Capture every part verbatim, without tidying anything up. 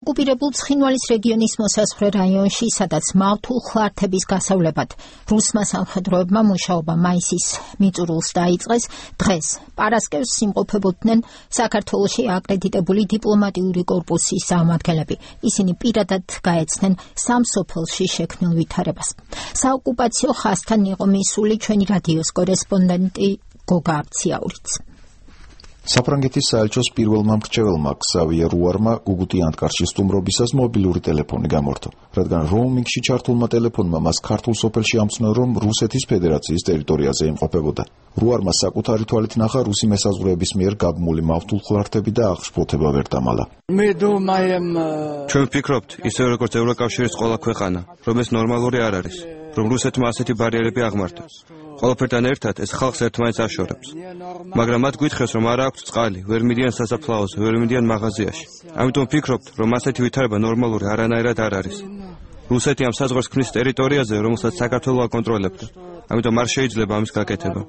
ოკუპირებულ ცხინვალის რეგიონის მოსაზღვრე რაიონში, სადაც მავთულ ხლართების გასავლებად რუსმა სამხედროებმა მუშაობა მაისის მიწურულს დაიწყეს, დღეს პარასკევს იმყოფებოდნენ საქართველოში აკრედიტებული დიპლომატიური კორპუსის წარმომადგენლები. ისინი პირადად გაეცნენ სამ სოფელში შექმნილ ვითარებას. საოკუპაციო ხაზთან იყო მისული ჩვენი რადიოს კორესპონდენტი გოგა აბციაურიც. საფრანგეთის საელჩოს პირველმა მრჩეველმა ქსავიე რუარმა გუგუტი ანტკარში სტუმრობისას მობილური ტელეფონი გამორთო, რადგან როუმინგში ჩართულმა ტელეფონმა მას ქართულ სოფელში ამცნო, რომ რუსეთის ფედერაციის ტერიტორიაზე იმყოფებოდა. რუარმა საკუთარი თვალით ნახა რუსი მესაზღვრეების მიერ გაბმული მავთულ ხლართები და აღშფოთება ვერ დამალა. ჩვენ ვფიქრობთ, ისე როგორც ევროკავშირის ყველა ქვეყანა, რომ ეს ნორმალური არ არის, რომ რუსეთმა ასეთი ბარიერები აღმართოს. ყველაფერთან ერთად ეს ხალხს ერთმანეთს აშორებს. მაგრამ მათ გვითხრეს, რომ არ აქვთ წყალი, ვერ მიდიან სასაფლაოზე, ვერ მიდიან მაღაზიაში. ამიტომ ვფიქრობთ, რომ ასეთი ვითარება ნორმალური არანაირად არ არის. რუსეთი ამ საზღვარს ქმნის ტერიტორიაზე, რომელსაც საქართველო აკონტროლებდა. ამიტომ არ შეიძლება ამის გაკეთება.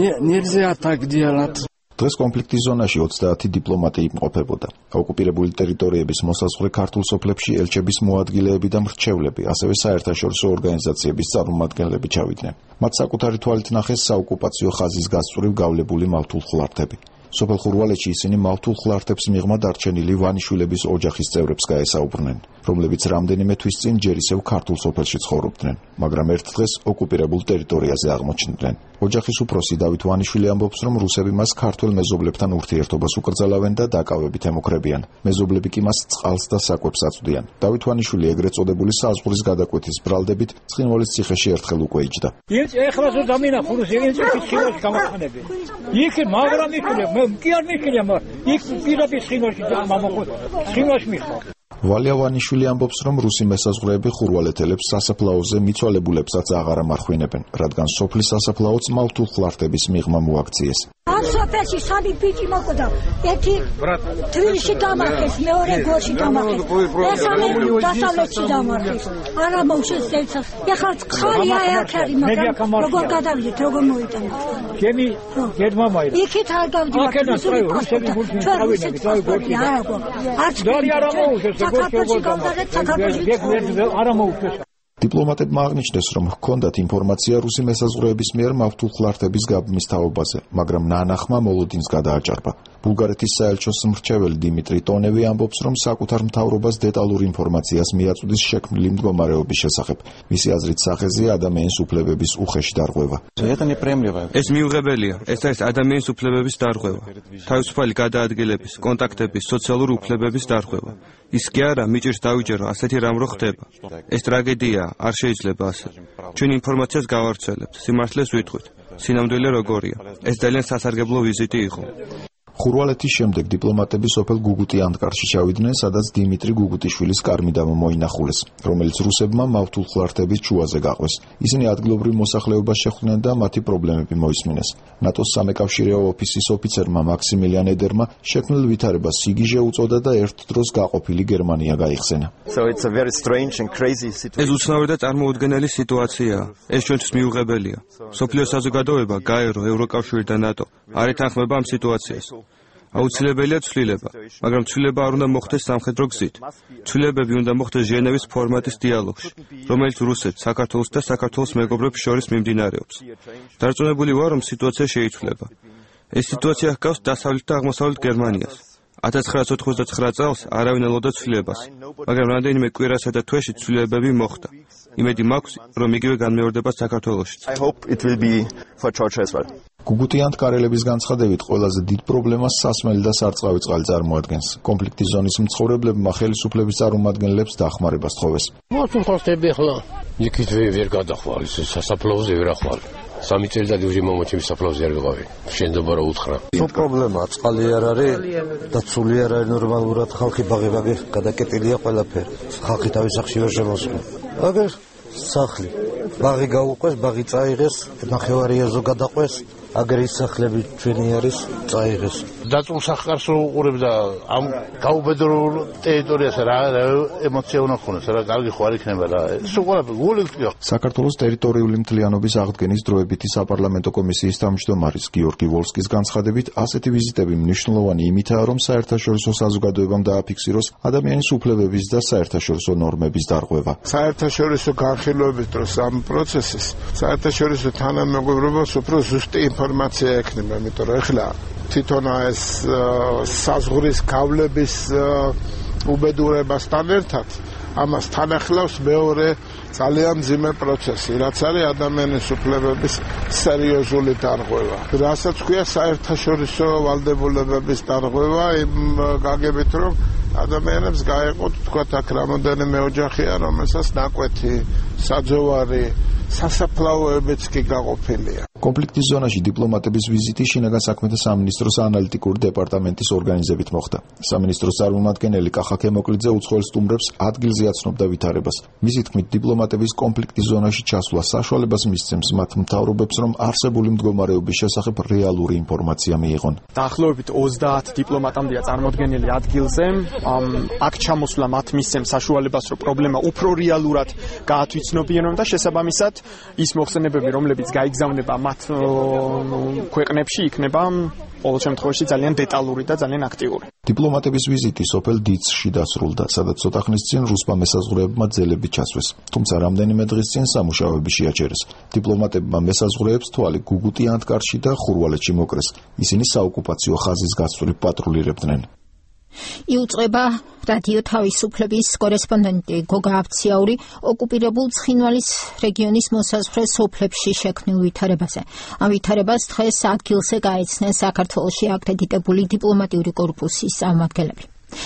დღეს კონფლიქტის ზონაში ოცდაათი დიპლომატი იმყოფებოდა. ოკუპირებული ტერიტორიების მოსაზღვრე ქართულ სოფლებში ელჩების მოადგილეები და მრჩევლები, ასევე საერთაშორისო ორგანიზაციების წარმომადგენლები ჩავიდნენ. მათ საკუთარი თვალით ნახეს საოკუპაციო ხაზის გასწვრივ გავლებული მავთულ ხლართები. სოფელ ხურვალეთში ისინი მავთულ ხლართებს მიღმა დარჩენილი ვანიშვილების ოჯახის წევრებს გაესაუბრნენ, რომლებიც რამდენიმე თვის წინ ჯერ ისევ ქართულ სოფელში ცხოვრობდნენ, მაგრამ ერთ დღეს ოკუპირებულ ტერიტორიაზე აღმოჩნდნენ. ოჯახის უფროსი დავით ვანიშვილი ამბობს, რომ რუსები მას ქართველ მეზობლებთან ურთიერთობას უკრძალავენ და დაკავებით ემუქრებიან. მეზობლები კი მას წყალს და საკვებს აწვდიან. დავით ვანიშვილი ეგრეთ წოდებული საზღვრის გადაკვეთის ბრალდებით ცხინვალის ციხეში ერთხელ უკვე იჯდა. ვალია ვანიშვილი ამბობს, რომ რუსი მესაზღვრეები ხურვალეთელებს სასაფლაოზე მიცვალებულებსაც აღარ ამარხვინებენ, რადგან სოფლის სასაფლაოც მავთულ ხლართების მიღმა მოაქციეს. ამ სოფელში სამი ბიჭი მოკვდა, ერთი თბილისში დამარხეს, მეორე გორში დამარხეს, მესამე დასავლეთში დამარხეს. არა მოუშვეს ერთად. ეხლა წყალი აერქარი, მაგრამ როგორ გადავიდეთ, როგორ მოვიტანოთ? გემი გერმამაი. იქით არ გავდივართ. რუსები რუსები გორში არა გო. არც არ მოუშვეს, საქართველოში გავდარეთ, საქართველოში არა მოუშვეს. დიპლომატებმა აღნიშნეს, რომ ჰქონდათ ინფორმაცია რუსი მესაზღვრეების მიერ მავთულ ხლართების გაბმის თაობაზე, მაგრამ ნანახმა მოლოდინს გადააჭარბა. ბულგარეთის საელჩოს მრჩეველი დიმიტრი ტონევი ამბობს, რომ საკუთარ მთავრობას დეტალურ ინფორმაციას მიაწვდის შექმნილი მდგომარეობის შესახებ. მისი აზრით, სახეზეა ადამიანის უფლებების უხეში დარღვევა. ეს მიუღებელია, ეს არის ადამიანის უფლებების დარღვევა, თავისუფალი გადაადგილების, კონტაქტების, სოციალური უფლებების დარღვევა. ის კი არა, მიჭირს დავიჯერო, ასეთი რამ რო ხდება. ეს ტრაგედია არ შეიძლება ასე. ჩვენ ინფორმაციას გავავრცელებთ, სიმართლეს ვითყვით. სინამდვილე როგორია. ეს ძალიან სასარგებლო ვიზიტი იყო. ხურვალეთის შემდეგ დიპლომატები სოფელ გუგუტი ანტკარში ჩავიდნენ, სადაც დიმიტრი გუგუტიშვილის კარმიდამო მოინახულეს, რომელიც რუსებმა მავთულ ხლართების ჩუაზე გაყვეს. ისინი ადგილობრივ მოსახლეობას შეხვდნენ და მათი პრობლემები მოისმინეს. ნატოს სამეკავშირეო ოფისის ოფიცერმა მაქსიმილიან ედერმა შექმნილ ვითარებას სიგიჟე უწოდა და ერთ დროს გაყოფილი გერმანია გაიხსენა. ეს უცნაური და წარმოუდგენელი სიტუაციაა. ეს ჩვენთვის მიუღებელია. მსოფლიო საზოგადოება, გაერო, ევროკავშირი და ნატო არ ეთანხმება ამ სიტუაციას. აუცილებელია ცვლილება, მაგრამ ცვლილება არ უნდა მოხდეს სამხედრო გზით. ცვლილებები უნდა მოხდეს ჟენევის ფორმატის დიალოგში, რომელიც რუსეთს, საქართველოს და საქართველოს მეგობრებს შორის მიმდინარეობს. დარწმუნებული ვარ, რომ სიტუაცია შეიცვლება. ეს სიტუაცია ჰგავს დასავლეთ და აღმოსავლეთ გერმანიას. ათას ცხრაასი ოცდათხმეტ წელს არავინ ელოდა ცვლილებას, მაგრამ რამდენიმე კვირასა და თვეში ცვლილებები მოხდა. იმედი მაქვს, რომ იგივე განმეორდება საქართველოშიც. გუგუტი ანტკარელების განცხადებით, ყველაზე დიდ პრობლემას სასმელი და სარწყავი წყალი წარმოადგენს. კონფლიქტის ზონის მცხოვრებლებმა ხელისუფლების წარმომადგენლებს დახმარება სთხოვეს. მოხსნები ახლა იქით ვერ გადახვალ, სასაფლაოზე ვერ ახვალ. სამი წელიწადი უჟი მომოჩიმის საფლავზე არ ვიყავი. შენდობა რა უთხრა. თუ პრობლემაა, წყალი არ არის და ცული არ არის ნორმალურად, ხალხი ბაღი-ბაღი გადაკეტილია ყველაფერი. ხალხი თავის სახში ვერ შემოსულა. აგერ სახლი. ბაღი გაუყვეს, ბაღი წაიღეს, ნახევარი ეზო გადაყვეს. აგერ ისახლები ჩვენი არის წაიღეს. დაწულ სახკარს უყურებდა ამ გაუბედრულ ტერიტორიას რა ემოცია უნდა ქონდეს რა კარგი ხო არ იქნება რა სულ ყველაფერი გული გქია. საქართველოს ტერიტორიული მთლიანობის აღდგენის დროებითი საპარლამენტო კომისიის თავმჯდომარის გიორგი ვოლსკის განცხადებით ასეთი ვიზიტები მნიშვნელოვანი იმითაა რომ საერთაშორისო საზოგადოებამ დააფიქსიროს ადამიანის უფლებების და საერთაშორისო ნორმების დარღვევა. საერთაშორისო განხილვების დროს ამ პროცესის საერთაშორისო თანამეგობრობას უფრო ზუსტი ინფორმაცია ექნება, იმიტომ რომ ეხლა თვითონ ეს საზღვრის გავლების უბედურებასთან ერთად ამას თან ახლავს მეორე ძალიან მძიმე პროცესი, რაც არის ადამიანის უფლებების სერიოზული დარღვევა. რასაც ქვია საერთაშორისო ვალდებულებების დარღვევა, იმ გაგებით რომ ადამიანებს გაეყოთ თქვათ აქ რამოდენიმე ოჯახია, რომელსაც ნაკვეთი, საძოვარი, სასაფლაოებიც კი გაყოფილია. კონფლიქტის ზონაში დიპლომატების ვიზიტი შინაგან საქმეთა სამინისტროს ანალიტიკური დეპარტამენტის ორგანიზებით მოხდა. სამინისტროს წარმომადგენელი კახა ქემოკლიძე უცხოელ სტუმრებს ადგილზე აცნობდა ვითარებას. მისი თქმით, დიპლომატების კონფლიქტის ზონაში ჩასვლა საშუალებას მისცემს მათ მთავრობებს, რომ არსებული მდგომარეობის შესახებ რეალური ინფორმაცია მიიღონ. დაახლოებით ოცდაათ დიპლომატამდეა წარმოდგენილი ადგილზე. აქ ჩამოსვლა მათ მისცემს საშუალებას, რომ პრობლემა უფრო რეალურად გაათვითცნობიერონ და შესაბამისად ის მოხსენებები, რომლებიც გაიგზავნება მათ ქვეყნებში იქნება ყოველ შემთხვევაში ძალიან დეტალური და ძალიან აქტიური. დიპლომატების ვიზიტი სოფელ დიცში დასრულდა, სადაც ცოტა ხნის წინ რუსმა მესაზღვრეებმა ძელები ჩასვეს. თუმცა რამდენიმე დღის წინ სამუშაოები შეაჩერეს. დიპლომატებმა მესაზღვრეებს თვალი გუგუტი ანტკარში და ხურვალეთში მოკრეს. ისინი საოკუპაციო ხაზის გასწვრივ პატრულირებდნენ. იუწყება რადიო თავისუფლების კორესპონდენტი გოგა აბციაური ოკუპირებულ ცხინვალის რეგიონის მოსაზღვრე სოფლებში შექმნილ ვითარებაზე. ამ ვითარებას დღეს ადგილზე გაეცნენ საქართველოში აკრედიტებული დიპლომატიური კორპუსის წარმომადგენლები.